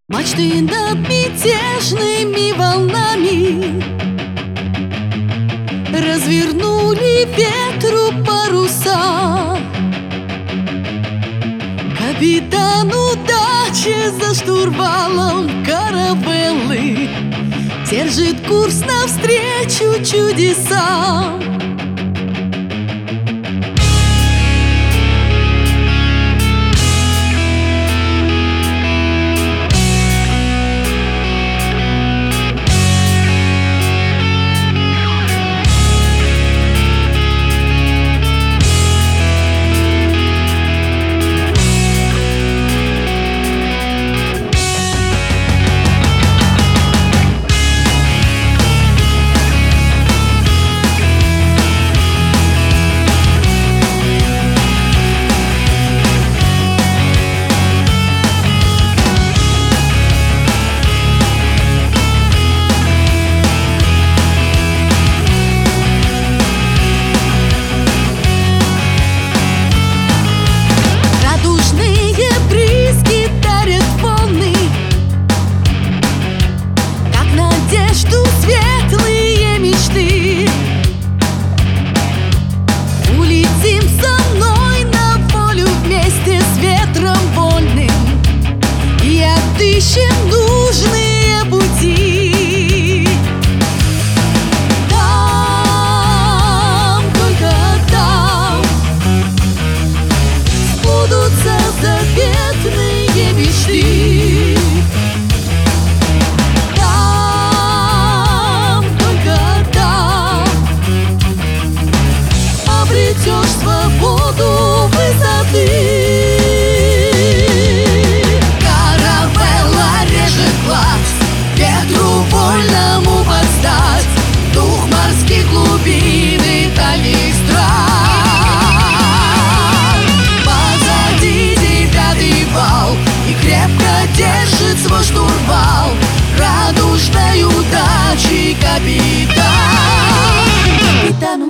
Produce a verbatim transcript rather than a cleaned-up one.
Мачты над мятежными волнами развернули ветру паруса. Капитан удачи за штурвалом каравеллы держит курс навстречу чудесам. Светлые мечты, улетим со мной на волю вместе с ветром вольным и отыщем нужные пути. Там, только там сбудутся заветные мечты. Обретешь свободу высоты. Каравелла режет глаз, ветру вольному подстать, дух морских глубин и дальних стран. Позади девятый вал и крепко держит свой штурвал радужной удачи капитан. Капитан